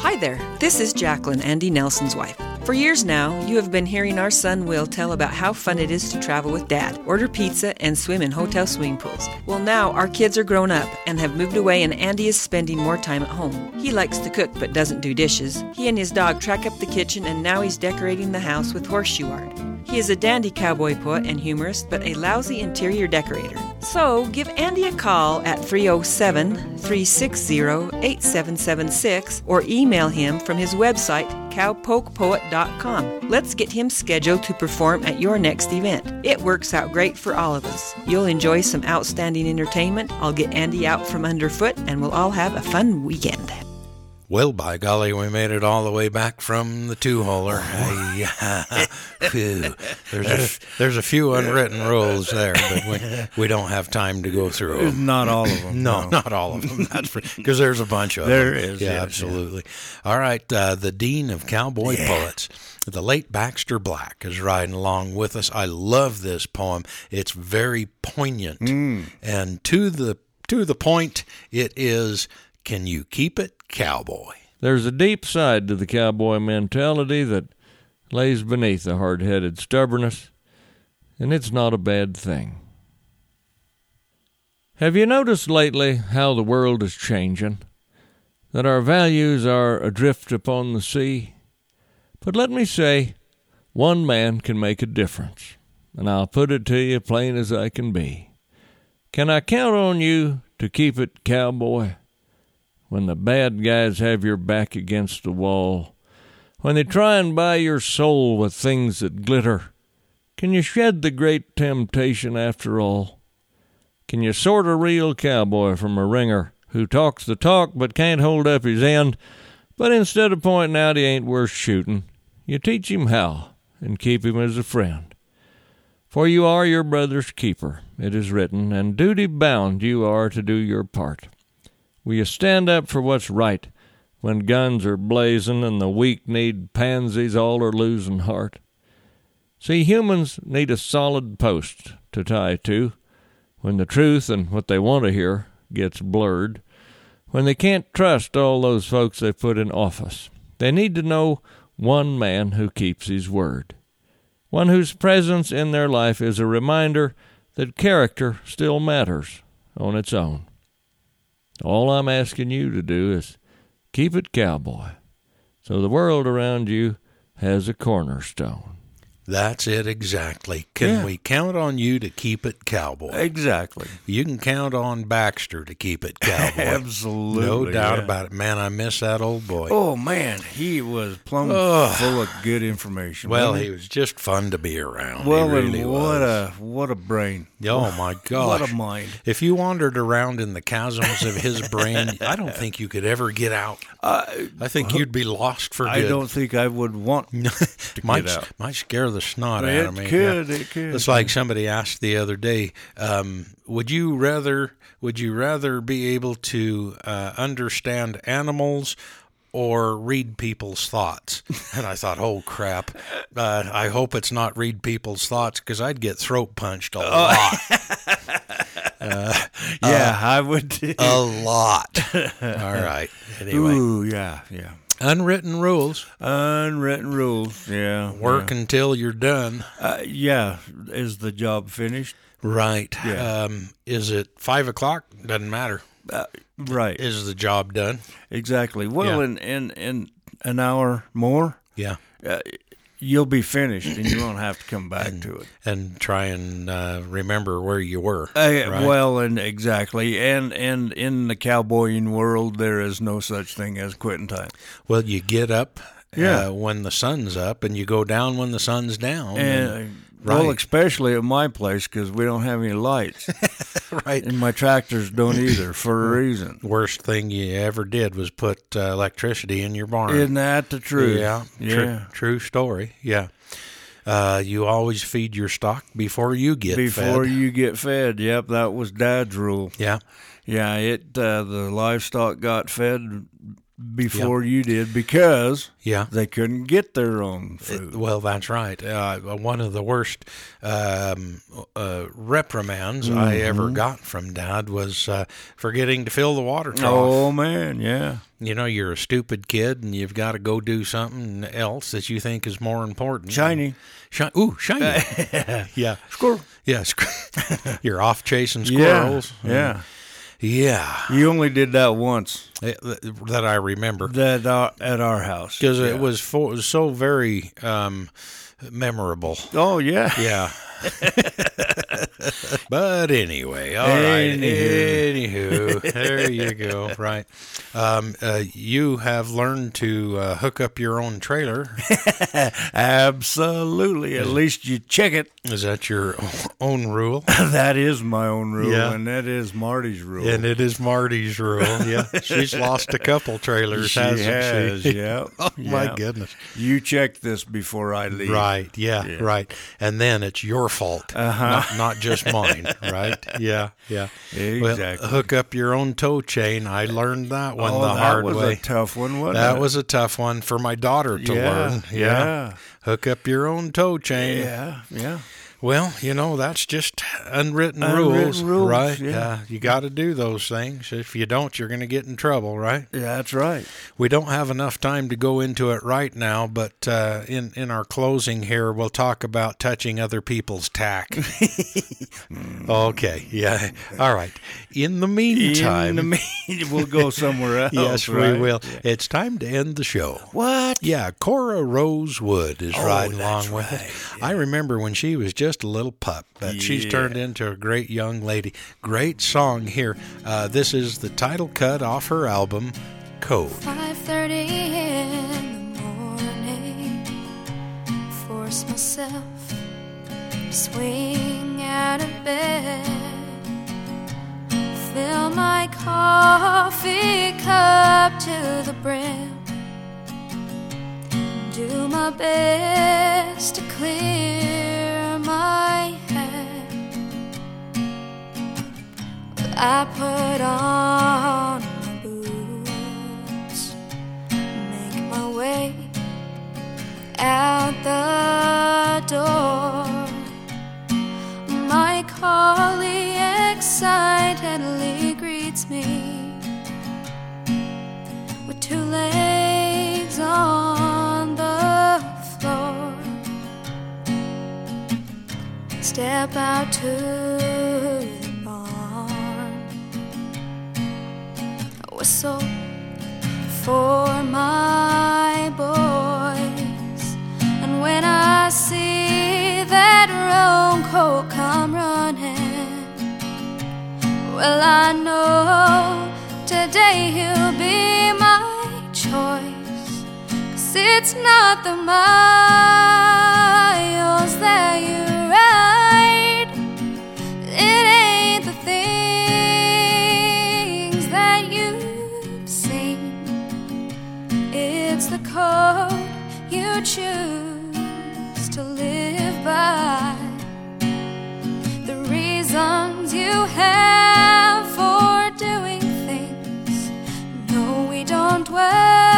Hi there, this is Jacqueline, Andy Nelson's wife. For years now, you have been hearing our son Will tell about how fun it is to travel with Dad, order pizza, and swim in hotel swimming pools. Well, now our kids are grown up and have moved away, and Andy is spending more time at home. He likes to cook but doesn't do dishes. He and his dog track up the kitchen, and now he's decorating the house with horseshoe art. He is a dandy cowboy poet and humorist, but a lousy interior decorator. So give Andy a call at 307-360-8776 or email him from his website, cowpokepoet.com. Let's get him scheduled to perform at your next event. It works out great for all of us. You'll enjoy some outstanding entertainment. I'll get Andy out from underfoot, and we'll all have a fun weekend. Well, by golly, we made it all the way back from the two-holer. There's a few unwritten rules there, but we don't have time to go through them. Not all of them. No, not all of them. That's because there's a bunch of there them. There is. Yeah, yes, absolutely. Yeah. All right, the Dean of Cowboy Poets, the late Baxter Black, is riding along with us. I love this poem. It's very poignant. And to the point, it is, can you keep it, cowboy? There's a deep side to the cowboy mentality that lays beneath the hard-headed stubbornness, and it's not a bad thing. Have you noticed lately how the world is changing? That our values are adrift upon the sea? But let me say, one man can make a difference, and I'll put it to you plain as I can be. Can I count on you to keep it, cowboy? When the bad guys have your back against the wall, when they try and buy your soul with things that glitter, can you shed the great temptation after all? Can you sort a real cowboy from a ringer who talks the talk but can't hold up his end, but instead of pointing out he ain't worth shooting, you teach him how and keep him as a friend? For you are your brother's keeper, it is written, and duty bound you are to do your part. Will you stand up for what's right when guns are blazing and the weak need pansies all are losing heart? See, humans need a solid post to tie to when the truth and what they want to hear gets blurred, when they can't trust all those folks they put in office. They need to know one man who keeps his word, one whose presence in their life is a reminder that character still matters on its own. All I'm asking you to do is keep it, cowboy, so the world around you has a cornerstone. That's it exactly. Can we count on you to keep it, cowboy? Exactly. You can count on Baxter to keep it, cowboy. Absolutely. No doubt about it. Man, I miss that old boy. Oh, man, he was plumb full of good information. Well, he was just fun to be around. Well, he really what a brain. Oh, my gosh. What a mind. If you wandered around in the chasms of his brain, I don't think you could ever get out. I think you'd be lost for good. I don't think I would want to get out. Might scare the snot out of me. It could. It's like somebody asked the other day, would you rather be able to understand animals or read people's thoughts? And I thought, oh, crap. I hope it's not read people's thoughts, because I'd get throat punched a lot. I would too. A lot. All right. Anyway. Ooh, yeah. Unwritten rules. Yeah. Work until you're done. Is the job finished? Right. Yeah. Is it 5 o'clock? Doesn't matter. Right. Is the job done? Exactly. Well, in an hour more, you'll be finished, and you won't have to come back to it. And try and remember where you were. Right? Well, and exactly. And in the cowboying world, there is no such thing as quitting time. Well, you get up when the sun's up, and you go down when the sun's down. Well, especially at my place, because we don't have any lights. Right. And my tractors don't either, for a reason. Worst thing you ever did was put electricity in your barn. Isn't that the truth? Yeah. True story. Yeah. You always feed your stock before you get fed. Before you get fed. Yep, that was Dad's rule. Yeah. Yeah, the livestock got fed before you did because they couldn't get their own food. Well, that's right. One of the worst reprimands I ever got from Dad was forgetting to fill the water trough. Oh, man, yeah. You know, you're a stupid kid, and you've got to go do something else that you think is more important. Shiny. Ooh, shiny. Yeah. Squirrel. Yeah. You're off chasing squirrels. Yeah. Yeah. You only did that once. That I remember. That at our house. Because it was so very memorable. Oh, yeah. Yeah. But anyway, all right. Anywho, there you go. Right. You have learned to hook up your own trailer. Absolutely. At least you check it. Is that your own rule? That is my own rule, and that is Marty's rule. And it is Marty's rule, yeah. She's lost a couple trailers, hasn't she? Yeah. Oh, my goodness. You check this before I leave. Right, yeah, right. And then it's your fault, not just mine, right? Yeah. Exactly. Well, hook up your own tow chain. I learned that one the hard way. That was a tough one, wasn't it? That was a tough one for my daughter to learn. Yeah. Hook up your own tow chain. Yeah. Well, you know, that's just unwritten rules, right? Yeah. You got to do those things. If you don't, you're going to get in trouble, right? Yeah, that's right. We don't have enough time to go into it right now, but in our closing here, we'll talk about touching other people's tack. Okay, yeah. All right. In the meantime... we'll go somewhere else. Yes, right? we will. Yeah. It's time to end the show. What? Yeah, Cora Rose Wood is riding along with it. Yeah. I remember when she was just a little pup, but she's turned into a great young lady. Great song here. This is the title cut off her album, Code. 5:30 in the morning, force myself to swing out of bed, fill my coffee cup to the brim, do my best to clear my head. I put on my boots, make my way out the door. My collie excitedly greets me with two legs on the floor. Step out to the barn, whistle for my boys, and when I see that roan colt come running, well, I know today he'll be my choice, 'cause it's not the miles that you ride, it ain't the things that you've seen, it's the code you choose to live by, the reasons you have for doing things. No, we don't dwell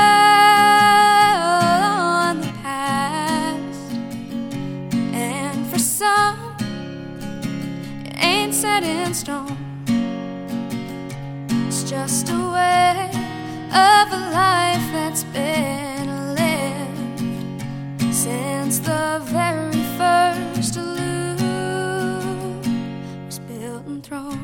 on the past, and for some it ain't set in stone. It's just a way of a life that's been lived since the very first loop was built and thrown.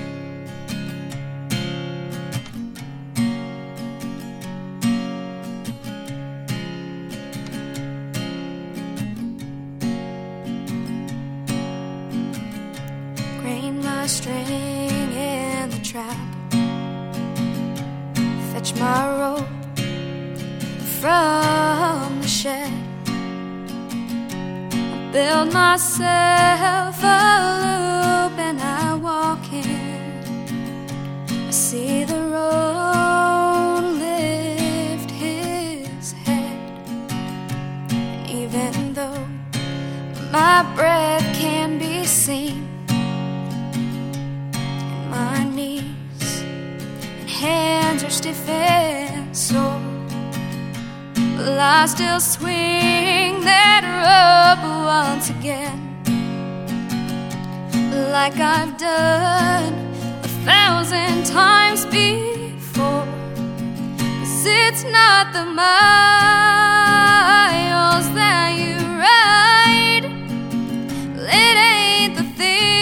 Grain my string in the trap, fetch my rope from the shed, build myself a loop and I walk in. I see the road lift his head, and even though my breath can be seen, and my knees and hands are stiff and sore, Will I still swing that rope once again, like I've done 1,000 times before? 'Cause it's not the miles that you ride, it ain't the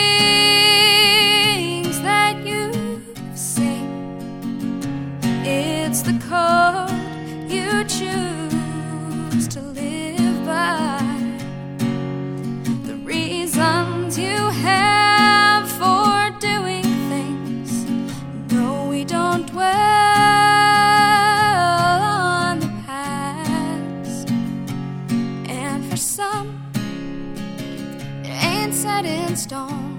things that you sing, it's the code you choose to live by, the reasons you have for doing things. No, we don't dwell on the past, and for some it ain't set in stone.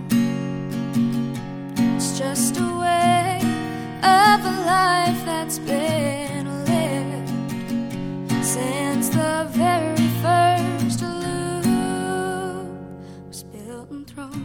It's just a way of a life that's been lived since the very first loop was built and thrown.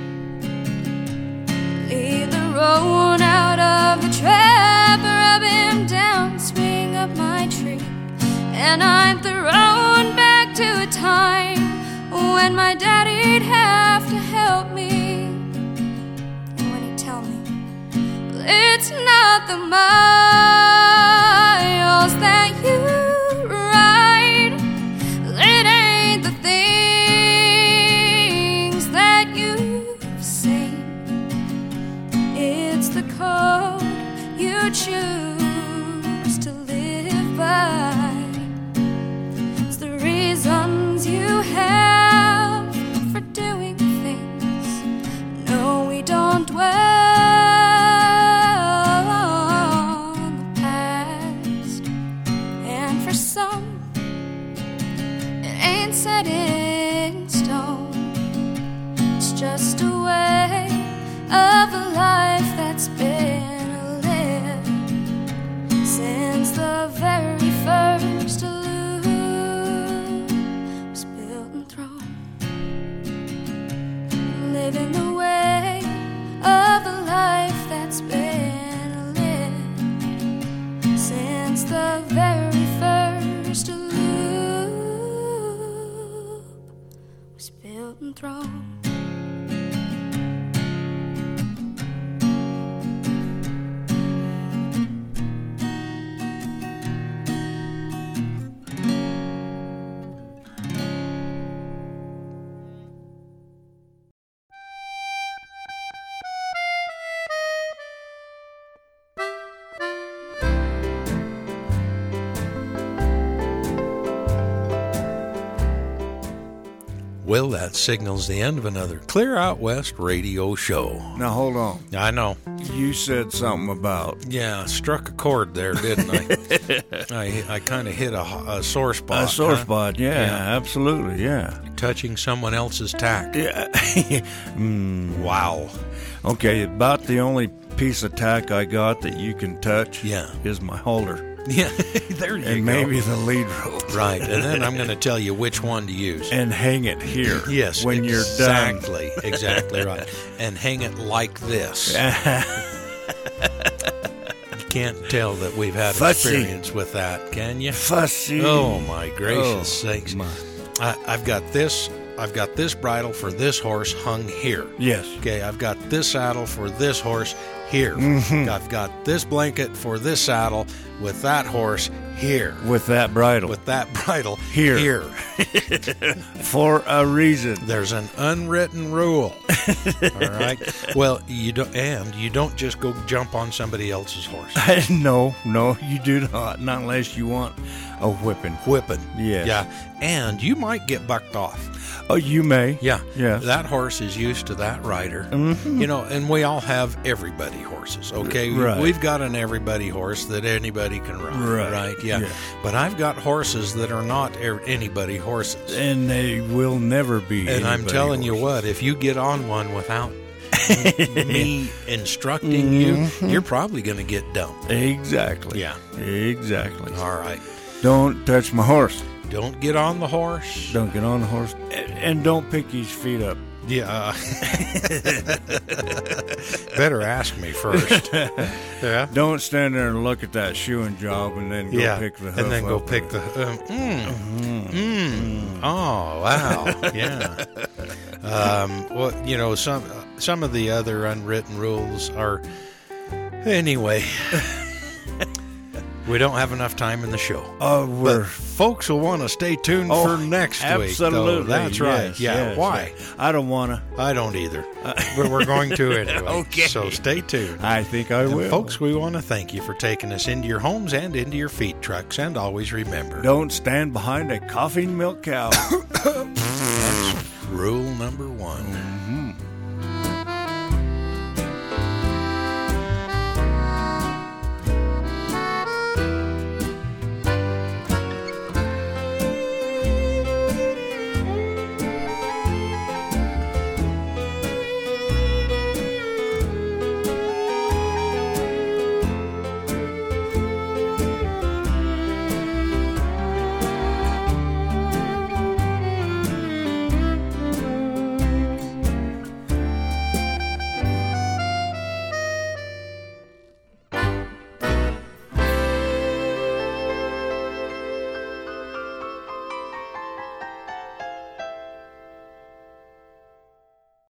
Leave the road out of the trap, rub him down, swing up my tree, and I'm thrown back to a time when my daddy'd have to help me. And when he'd tell me, well, it's not the miles that you ride, it ain't the things that you've seen, it's the code you choose to live by, it's the reasons you have for doing things. No, we don't dwell on the past, and for some it ain't set in stone. It's just a way of a life that's been lived since the very first loop was built and thrown. Living the way of a life that's been lived since the very first loop was built and thrown. Well, that signals the end of another Clear Out West radio show. Now, hold on. I know. You said something about... Yeah, struck a chord there, didn't I? I kind of hit a sore spot. A sore spot, yeah, absolutely, yeah. Touching someone else's tack. Yeah. Wow. Okay, about the only piece of tack I got that you can touch is my holder. Yeah, there you go. And maybe the lead rope. Right, and then I'm going to tell you which one to use. And hang it here. Yes, when you're done. Exactly right. And hang it like this. You can't tell that we've had experience with that, can you? Fussy. Oh, my gracious sakes. I've got this bridle for this horse hung here. Yes. Okay, I've got this saddle for this horse here. Mm-hmm. I've got this blanket for this saddle with that horse here. With that bridle. With that bridle here. For a reason. There's an unwritten rule. All right. Well, you don't just go jump on somebody else's horse. No, you do not. Not unless you want a whipping. Yes. Yeah. And you might get bucked off. Oh, you may. Yeah. Yes. That horse is used to that rider. Mm-hmm. You know, and we all have everybody horses, okay? Right. We've got an everybody horse that anybody can ride, right? Yeah. But I've got horses that are not anybody horses. And they will never be. And I'm telling you what, if you get on one without me instructing you, you're probably going to get dumped. Exactly. Yeah. Exactly. All right. Don't touch my horse. Don't get on the horse. Don't get on the horse. And don't pick his feet up Yeah. Better ask me first. Yeah. Don't stand there and look at that shoeing job and then go pick the hoof and then go up pick the. Oh wow! Yeah. Well, you know, some of the other unwritten rules are. Anyway, we don't have enough time in the show. But folks will want to stay tuned for next week. Absolutely, that's right. Yes, Yeah. yes, Why? yes. I don't want to. I don't either. But we're going to anyway. Okay. So stay tuned. I think I will. Folks, we want to thank you for taking us into your homes and into your feed trucks. And always remember, don't stand behind a coughing milk cow. that's rule number 1.